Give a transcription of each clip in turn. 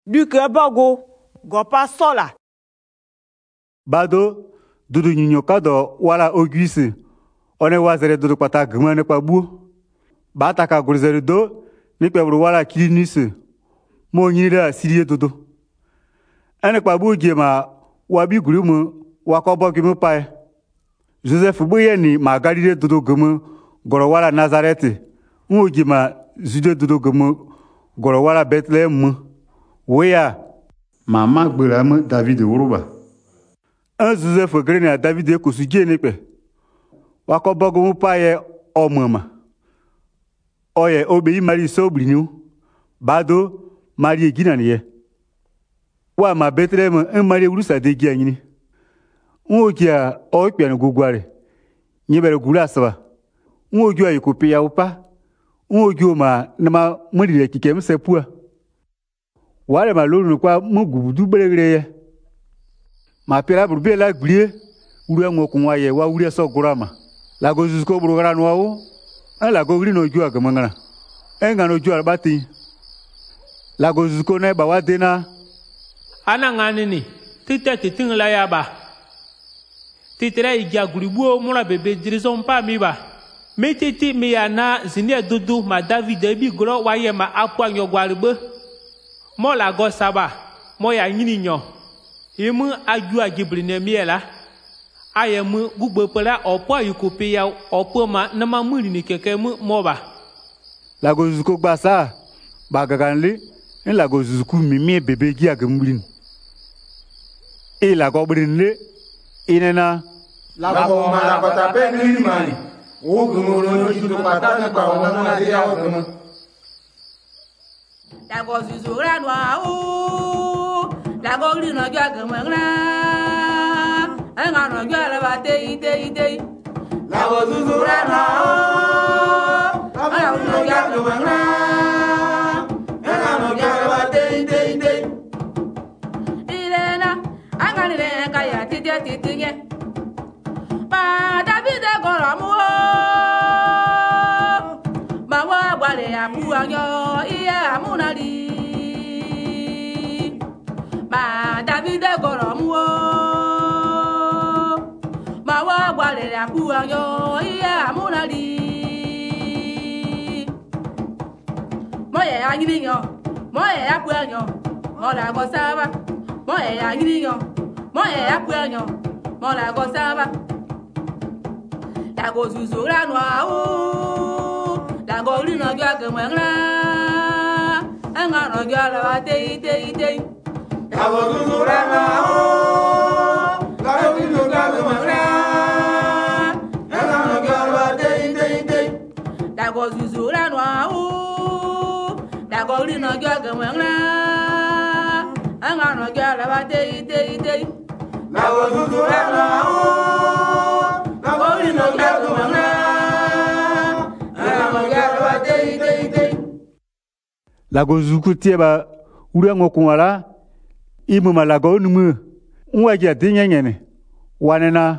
Duke bago gopa sola. Bado dudu nyinyo kado wala ogwisi. One wazere dudu pata gmane kwa bu. Bata ka gurzere do ni kwebru wala kilinisi. Mo nyira sirie dudu. Ene kwa bu gema wabi gurumu wakobo gimu pai. Joseph buye ni magarire dudu gumu goro wala Nazareti. Nwo gema zude dudu gumu goro wala Bethlehem. Weya mama gberamu David wuruba. Joseph grene a David ekusu gene pe. Wakobo gumu pai omama. Oye obeyi mari sobrinu. Bado mari gina niye. Wa ma Bethlehem mari urusa de gi anyini. Nwogia okpian gugware. Nyebere gura asaba. Nwogio ayikopi ya upa. Nwogio ma nama mudire kikem sepua. Wale ma lolu kwa mugubudu belegre. Ma pera burbe la glie. Uru ngokun waye wa uri so gurama. La gozuko burugara nwawo. La gogri no ju agamangana. Enga no ju albati. La gozuko na ba wadena. Ana ngani ni. Tite titin la yaba. Titira igia guribuo mura bebe dirison pa mi ba. Metiti mi yana zinia dudu ma David ebi gro waye ma apwa nyogwaribe. Mo la go saba. Mo ya nyini nyo. Imu aju agibrine miela. Ayemu gugbe pela opo yukope ya opo ma nama muri ni keke mu moba. La gozuko gbasa. Bagaganle. En la gozuko mimi bebe gi agamulin. E la gobrinle. Inena. La goma la pata pe ni mani. O gumo no jitu pata na kwa ona na dia o gumo. La gozuzo ra noa o. La gogri no gya gumo na. Enga no gya la ba te. La gozuzo ra noa o. Enga no gya gumo na. Enga no gya la ba te. Irena, anga ni le kaya titinye. Ba David goromu o. Ba wa gwale apu anyo iye amunari. Ba David goromu o. Ba wa gwale apu anyo iye amunari. Moye anyirinyo, moye apu anyo, mola go saba. Moye anyirinyo, moye apu anyo, mola go saba. La gozuzo la noa o. La gori no gya gemwengla. Enga no gya la ba te. La gozuzo la noa o. La gori no gya gemwengla. Enga no gya la ba te. La gozuzo la noa o. La gori no gya gemwengla. Enga no gya la ba te. La gozuzo la noa o. La gori no gya gemwengla. Enga no gya la ba te. La gozuku tieba uru ngokun wala. Imu malago numu. Nwagia dinyene. Wanena.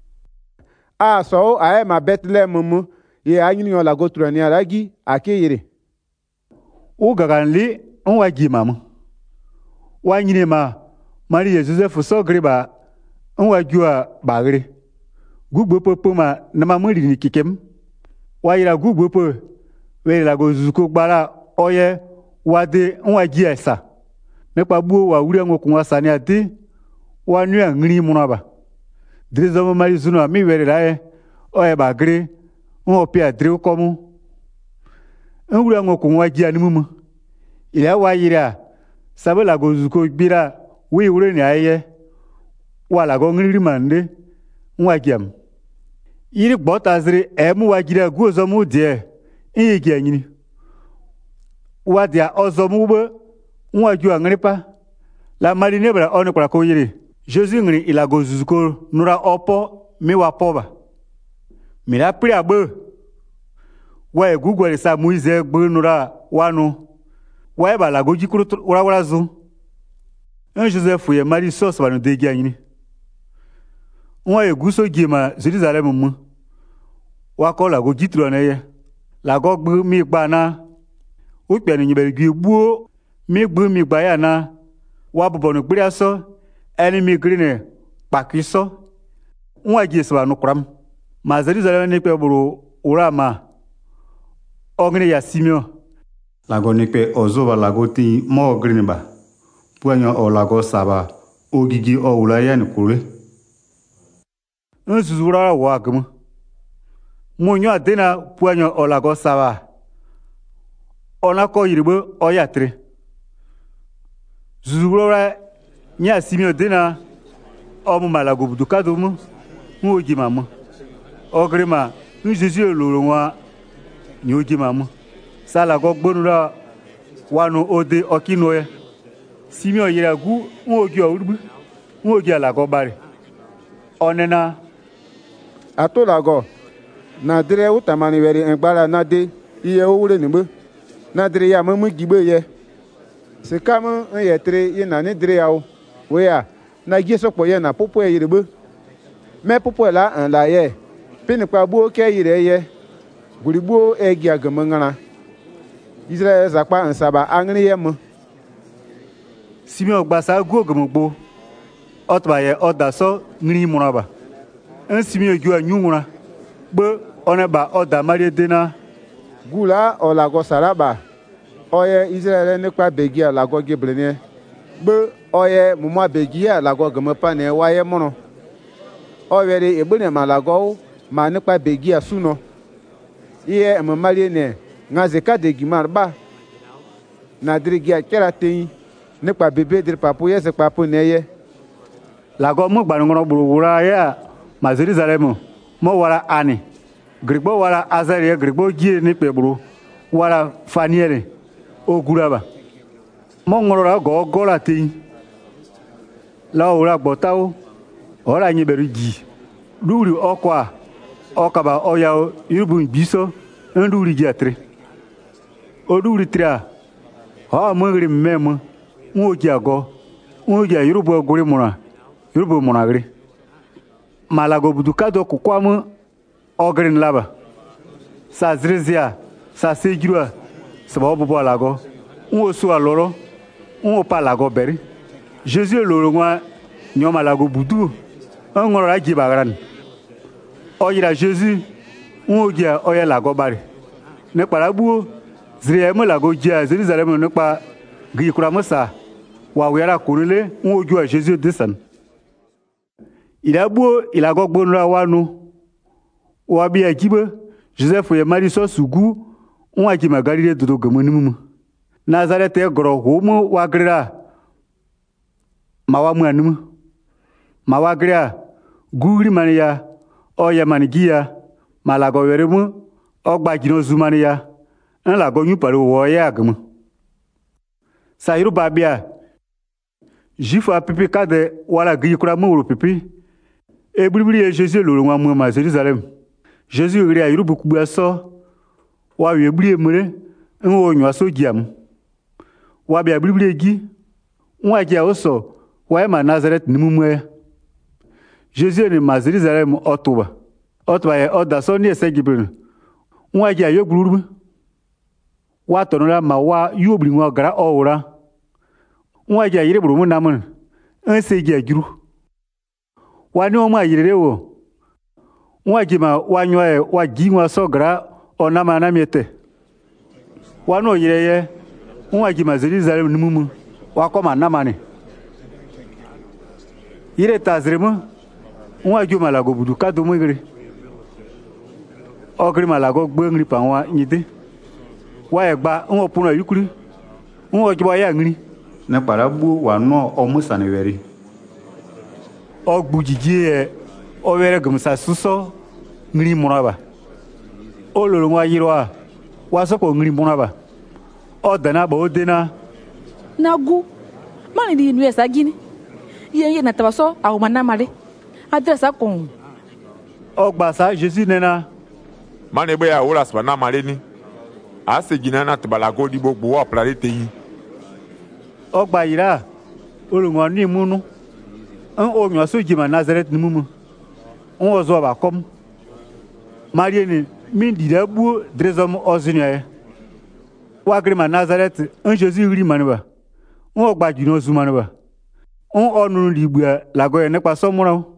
So ae ma Bethlehem mu ye anyini yo la go turani alagi akeyire. O gaganli nwagi mamu. Wanyine ma Maria Joseph so griba nwajua bagre. Gugbo popo ma nama muri ni kikem. Wayira gugbo po we la go zuko gbara oye wade nwagi esa. Nepa buo wa uri ngokun wasani ati wa nu ngri munaba. Drizo mari zunu mi were lae oye bagre nwo pe adre komu. Uri ngokun wagi animu. Ile wayira sabe la go zuko gbira we ure ni aye wa la go ngri mande nwagiam. Iri gbotaziri emu wagira guozo mu die igi anyini. Wadia ozo mu bo nwaju angripa. La mari nebra onu kwa ko yiri. Jésus ngri ila go zuko nura opo mi wa poba. Mira pri agbe. Wa egugwere sa muize gbe nura wanu. Wa ba la go jikuru wara zu. Joseph ye mari sos ba no de gi anyini. Nwa eguso gima Jerusalem mu. Wako la go jitro na ye. La go gbe mi gba na. O pe ni nyibere gbuo mi gbe mi gba ya na wa bobonu gbria so eni mi grine paki so nwa ji swa no kram ma Jerusalem ni pe buru urama ogni ya Simio lago ni pe ozoba lago ti mo grine ba puanyo o lago saba ogigi o ulaya ni kure nzuzura wa gmu munyo adena puanyo o lago saba ona ko yiribo o yatre zuzura nya Simio dena o mu malago budukado mu oji mamu ogrima nzizi oloro wa ni oji mamu sala go gbonura wanu ode okino ye Simio yiragu oji orubu oji alago bare onena atolago na dire utamani weri engbara na de iye owure nimbe na dire ya mamu gibe ye sekamu yetre ye na ni dire yawo we ya na gisopo ye na popo ye yirebe me popo la an la ye pini pa bu ke yire ye guribu egi agamangana Israel zakpa ansaba angri ye mu Simio gbasa gogomogbo otba ye odaso ngri munaba en Simio ju anyunguna gbe oneba oda mari dena gula olago saraba oye Israel nípa begi alago gebrene gbe oye mumwa begi alago gamapa ne waye mono oyere egbene malago ma nípa begi asuno iye amamali ne ngazeka de gimarba na dirigi akera teyin nípa bebe dir papu ye se papu ne ye lago mu gbanngono burugura ya ma Jerusalem mo wara ani grigbo wara Azaria grigbo gie ni peburu wara Faniele oguraba mo ngorora go gola tin la ora gbotao ora yin beru ji duri okwa okaba oya irubun biso nduri ji atre oduri tria ha mangri memo nwoji ago nwoji irubu oguri mura irubu munagri malago budukado kukwamu ogrin laba sa zrizia sa sejirua sababu bo lago nwo so aloro nwo pa lago beri Jésus loro nwa nyoma lago budu ngoro aji bagran oyira Jésus nwo gia oya lago bari ne parabu zriya mo lago gia Jerusalem ne pa gi kura musa wa wera kurule nwo ju Jésus desan ilabu ilago gbonra wanu wa bi ajibe Joseph ye mari so sugu nwa ji magarire dodo gamunimu Nazareth e goro homo wa grira mawa muanimu mawa grira guri mania oya manigia malago weremu ogba jino zumania nlago nyuparo wo ya agmu Sairu babia Jifu apipi kade wala gi kura mu pipi ebribri e Jésus loro nwa mu ma Jerusalem Jésus ri ayiru buku aso wa webri emure nwo nyu aso giam wa bia bribri egi nwa gia oso wa ma Nazareth ni mumwe Jésus ni ma Jerusalem otuba ye odaso ni ese gibrin nwa gia yogburu wa tonora ma wa yobri nwa gara owura nwa gia yire buru mu namun ense gia juru wa ni o ma yire wo nwa jima wa nyoe wa gi nwa sogra onama na miete wa no yire ye nwa jima Jerusalem ni mumu wa koma namane yire tazremu nwa juma lago budu kado mwigri ogri malago gbengri panwa nyide wa egba nwo puno yukuri nwo jiba ya ngri ne parabu wa no omusa ne weri ogbujije o were gumsa suso ngri munaba ololo nwa yirwa wa soko ngri munaba o dana ba odena nagu mani di nu esa gini ye na tabaso awu manamale adresa kon ogbasa Jésus nena mani be ya wala sbana male ni ase gina na tbalago di gbogbo wa planete yi ogba yira olunwa ni munu an o nyo so jima Nazareth ni mumu on ozo ba kom Marie ni min di dabu drezom ozinye wa grima Nazareth un Jésus ri manba gba jino zuma ne ba. On onu di bua la go ye ne pa so mo